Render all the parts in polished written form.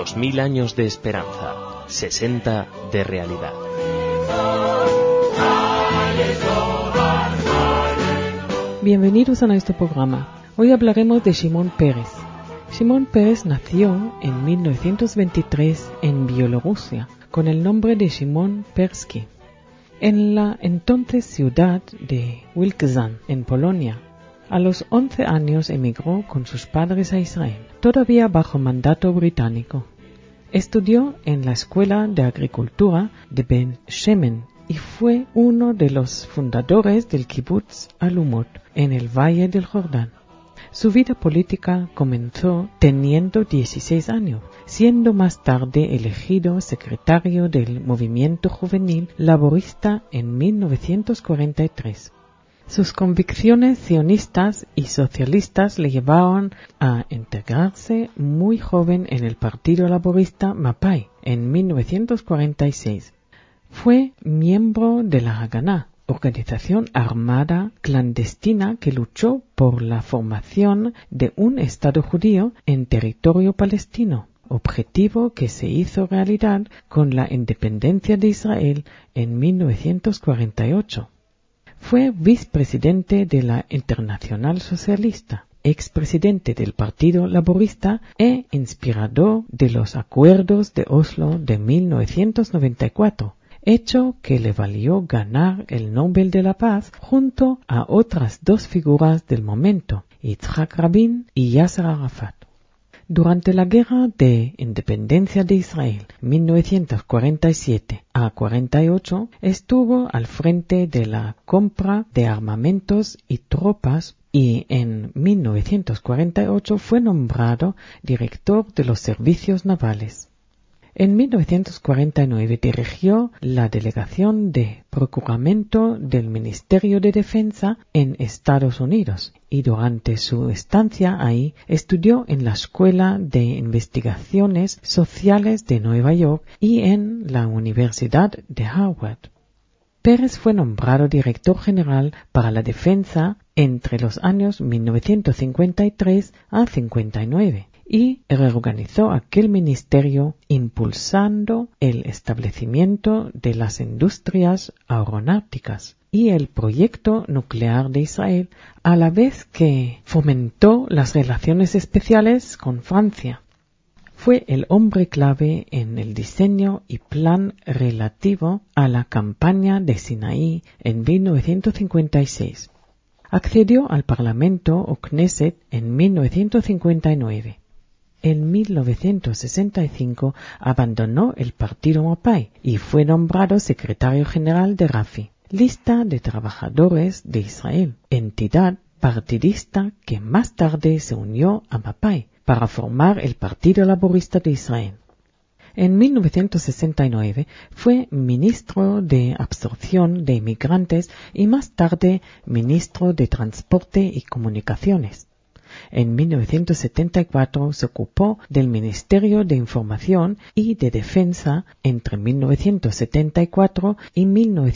2000 años de esperanza, 60 de realidad. Bienvenidos a nuestro programa. Hoy hablaremos de Shimon Peres. Shimon Peres nació en 1923 en Bielorrusia con el nombre de Shimon Persky, en la entonces ciudad de Wilczyn, en Polonia. A los 11 años emigró con sus padres a Israel, todavía bajo mandato británico. Estudió en la Escuela de Agricultura de Ben Shemen y fue uno de los fundadores del Kibbutz Alumot en el Valle del Jordán. Su vida política comenzó teniendo 16 años, siendo más tarde elegido secretario del movimiento juvenil laborista en 1943. Sus convicciones sionistas y socialistas le llevaron a integrarse muy joven en el Partido Laborista Mapai en 1946. Fue miembro de la Haganá, organización armada clandestina que luchó por la formación de un Estado judío en territorio palestino, objetivo que se hizo realidad con la independencia de Israel en 1948. Fue vicepresidente de la Internacional Socialista, expresidente del Partido Laborista e inspirador de los acuerdos de Oslo de 1994, hecho que le valió ganar el Nobel de la Paz junto a otras dos figuras del momento, Yitzhak Rabin y Yasser Arafat. Durante la Guerra de Independencia de Israel, 1947 a 48, estuvo al frente de la compra de armamentos y tropas y en 1948 fue nombrado director de los servicios navales. En 1949 dirigió la delegación de procuramiento del Ministerio de Defensa en Estados Unidos y durante su estancia ahí estudió en la Escuela de Investigaciones Sociales de Nueva York y en la Universidad de Harvard. Peres fue nombrado director general para la defensa entre los años 1953 a 59. Y reorganizó aquel ministerio impulsando el establecimiento de las industrias aeronáuticas y el proyecto nuclear de Israel, a la vez que fomentó las relaciones especiales con Francia. Fue el hombre clave en el diseño y plan relativo a la campaña de Sinaí en 1956. Accedió al Parlamento o Knesset en 1959. En 1965 abandonó el Partido Mapai y fue nombrado secretario general de Rafi, lista de trabajadores de Israel, entidad partidista que más tarde se unió a Mapai para formar el Partido Laborista de Israel. En 1969 fue ministro de Absorción de Inmigrantes y más tarde ministro de Transporte y Comunicaciones. En 1974 se ocupó del Ministerio de Información y de Defensa entre 1974 y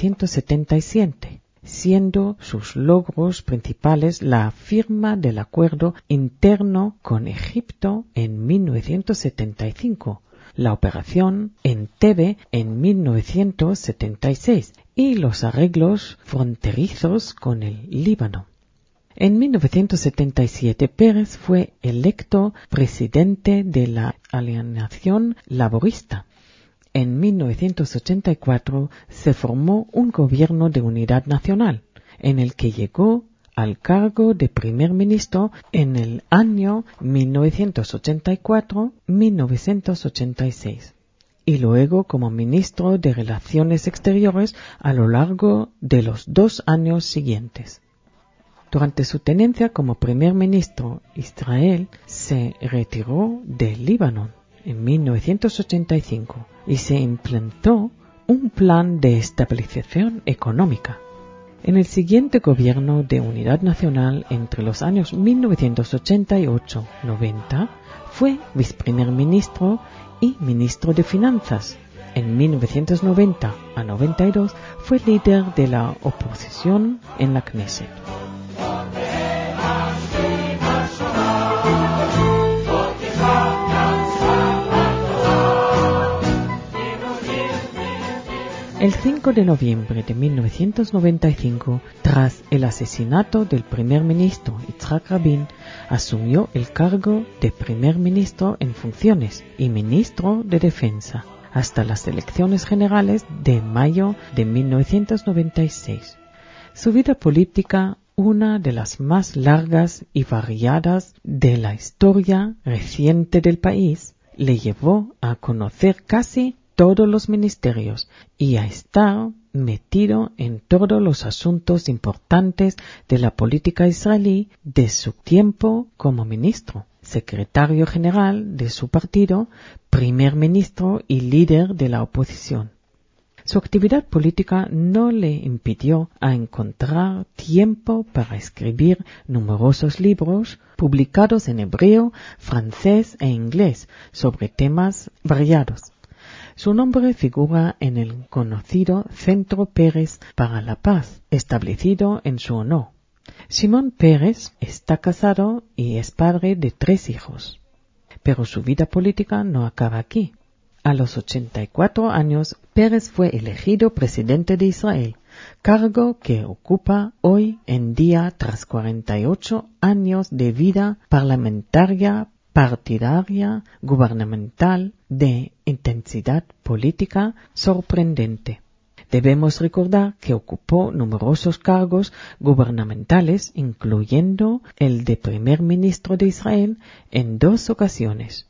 1977, siendo sus logros principales la firma del acuerdo interno con Egipto en 1975, la operación Entebbe en 1976 y los arreglos fronterizos con el Líbano. En 1977 Peres fue electo presidente de la Alineación Laborista. En 1984 se formó un gobierno de unidad nacional, en el que llegó al cargo de primer ministro en el año 1984-1986 y luego como ministro de Relaciones Exteriores a lo largo de los 2 años siguientes. Durante su tenencia como primer ministro, Israel se retiró del Líbano en 1985 y se implantó un plan de estabilización económica. En el siguiente gobierno de unidad nacional entre los años 1988-90 fue viceprimer ministro y ministro de Finanzas. En 1990 a 92 fue líder de la oposición en la Knesset. El 5 de noviembre de 1995, tras el asesinato del primer ministro Yitzhak Rabin, asumió el cargo de primer ministro en funciones y ministro de Defensa hasta las elecciones generales de mayo de 1996. Su vida política, una de las más largas y variadas de la historia reciente del país, le llevó a conocer casi todos los ministerios y a estar metido en todos los asuntos importantes de la política israelí de su tiempo como ministro, secretario general de su partido, primer ministro y líder de la oposición. Su actividad política no le impidió a encontrar tiempo para escribir numerosos libros publicados en hebreo, francés e inglés sobre temas variados. Su nombre figura en el conocido Centro Peres para la Paz, establecido en su honor. Shimon Peres está casado y es padre de 3 hijos. Pero su vida política no acaba aquí. A los 84 años, Peres fue elegido presidente de Israel, cargo que ocupa hoy en día tras 48 años de vida parlamentaria, partidaria, gubernamental, de intensidad política sorprendente. Debemos recordar que ocupó numerosos cargos gubernamentales, incluyendo el de primer ministro de Israel en 2 ocasiones.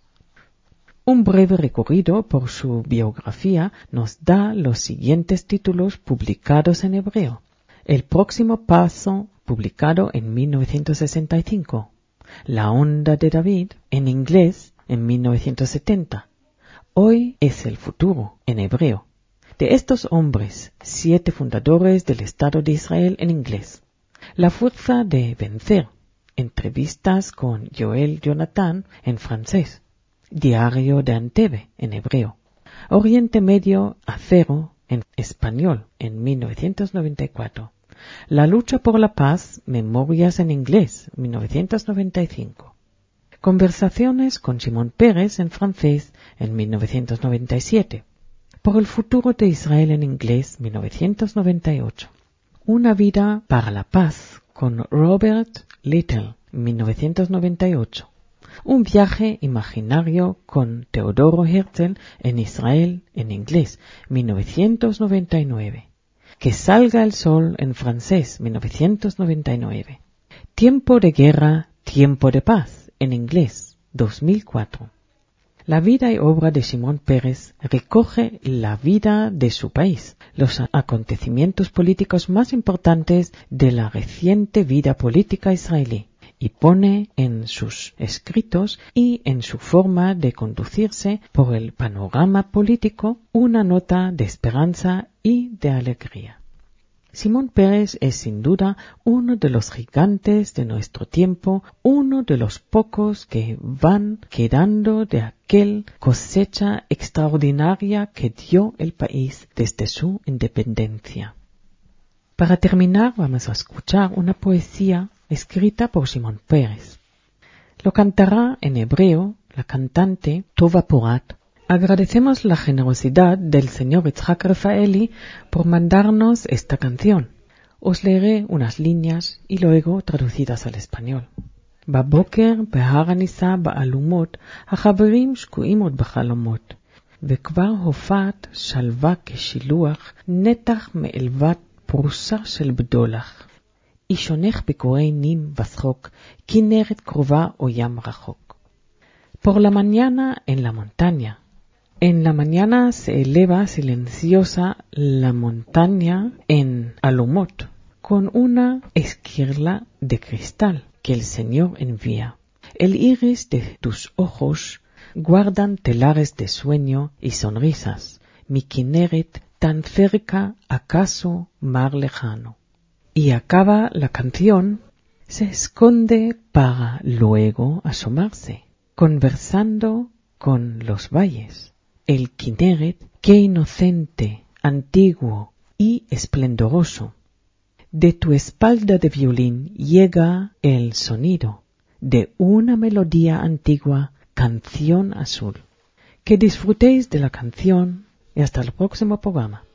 Un breve recorrido por su biografía nos da los siguientes títulos publicados en hebreo. El próximo paso, publicado en 1965. La onda de David, en inglés, en 1970. Hoy es el futuro, en hebreo. De estos hombres, 7 fundadores del Estado de Israel en inglés. La fuerza de vencer. Entrevistas con Joel Jonathan en francés. Diario de Antebe en hebreo. Oriente Medio a cero en español en 1994. La lucha por la paz, Memorias en inglés, 1995. Conversaciones con Shimon Peres en francés en 1997. Por el futuro de Israel en inglés, 1998. Una vida para la paz con Robert Little, 1998. Un viaje imaginario con Teodoro Herzl en Israel en inglés, 1999. Que salga el sol en francés, 1999. Tiempo de guerra, tiempo de paz, en inglés, 2004. La vida y obra de Shimon Peres recoge la vida de su país, los acontecimientos políticos más importantes de la reciente vida política israelí, y pone en sus escritos y en su forma de conducirse por el panorama político una nota de esperanza y de alegría. Shimon Peres es sin duda uno de los gigantes de nuestro tiempo, uno de los pocos que van quedando de aquel cosecha extraordinaria que dio el país desde su independencia. Para terminar, vamos a escuchar una poesía escrita por Shimon Peres. Lo cantará en hebreo la cantante Tova Porat. Agradecemos la generosidad del señor Yitzhak Rafaeli por mandarnos esta canción. Os leeré unas líneas y luego traducidas al español. בבוקר בהר הניסה בעלומות, החברים שקועים עוד בחלומות, וכבר הופעת שלווה כשילוח, נתח מאלבת פרוסה של בדולח. אישונך בקורי נים ושחוק, כנרת קרובה או ים רחוק. Por la mañana en la montaña. En la mañana se eleva silenciosa la montaña en Alumot, con una esquirla de cristal que el Señor envía. El iris de tus ojos guardan telares de sueño y sonrisas. Mi Kineret tan cerca, acaso mar lejano. Y acaba la canción, se esconde para luego asomarse, conversando con los valles. El Kineret, qué inocente, antiguo y esplendoroso. De tu espalda de violín llega el sonido de una melodía antigua, canción azul. Que disfrutéis de la canción y hasta el próximo programa.